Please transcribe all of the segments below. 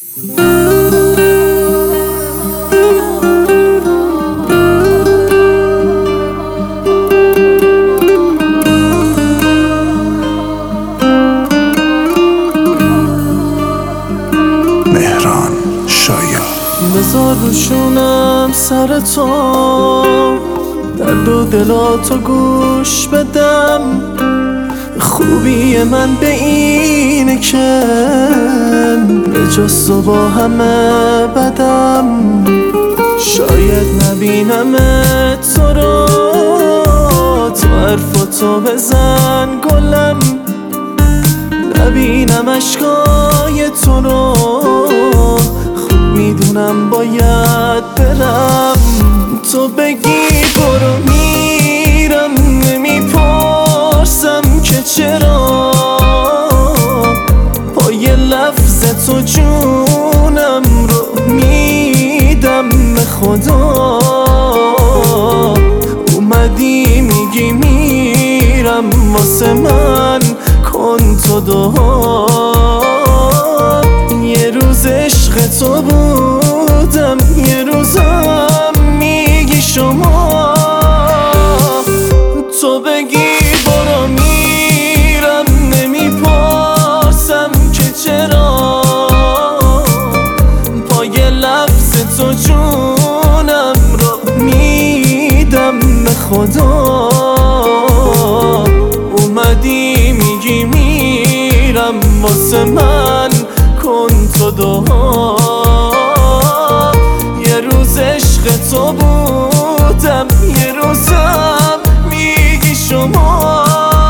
بذار روشونم سر تو، درد و دلاتو گوش بدم. خوبی من به اینه که به جز تو با همه بدم. شاید نبینم تو رو، تو حرفاتو بزن گلم. نبینم عشقای تو رو، میدونم باید برم. تو بگی برو میرم، نمیپرسم که چرا. پای لفظ تو جونم رو میدم به خدا. اومدی میگی میرم، واسه من کن تو دعا. یه روز عشق تو بودم، یه روزم میگی شما. تو بگی برو میرم، نمیپرسم که چرا. پای لفظ تو جونم رو میدم به خدا. اومدی میگی میرم، واسه من کن تو دعا. یه روز عشق تو بودم، یه روزم میگی شما.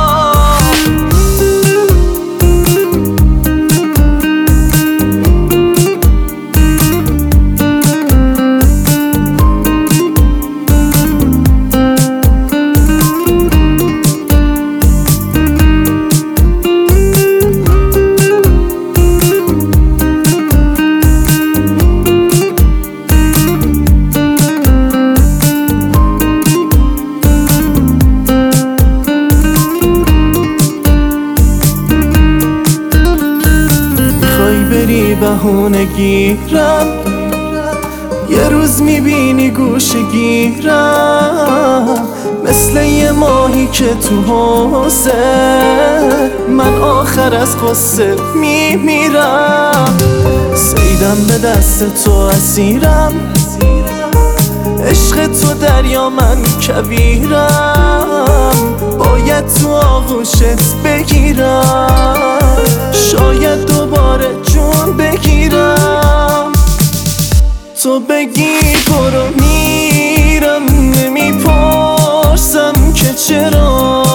بری بهونه گیرم، یه روز میبینی گوشه گیرم. مثل یه ماهی که تو حوضه، من آخر از قصه میمیرم. سیدم به دست تو اسیرم، عشق تو دریا من کویرم. باید تو آغوشت بگیرم، شاید دوباره جون بگیرم. تو بگی برو میرم، نمیپرسم که چرا.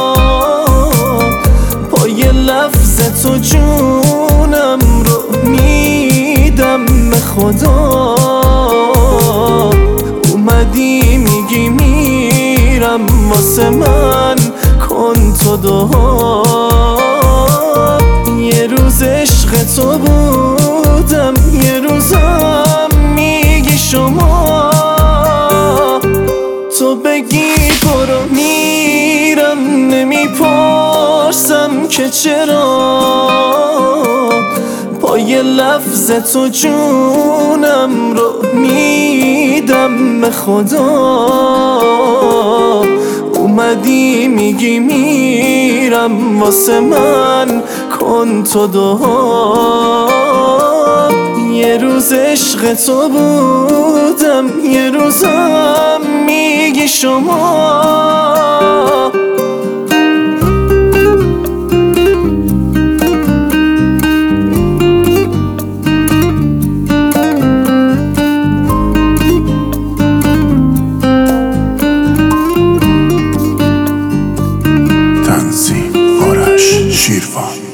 پای لفظ تو جونم رو میدم به خدا. اومدی میگی میرم، واسه من کن تو دعا. یه روز عشق تو بودم، یه روزم میگی شما. تو بگی برو میرم، نمیپرسم که چرا. پای لفظ تو جونم رو میدم به خدا. اومدی میگی میرم، واسه من کن تو دعا. یه روز عشق تو بودم، یه روزم میگی شما. تنظیم آرش شیروان.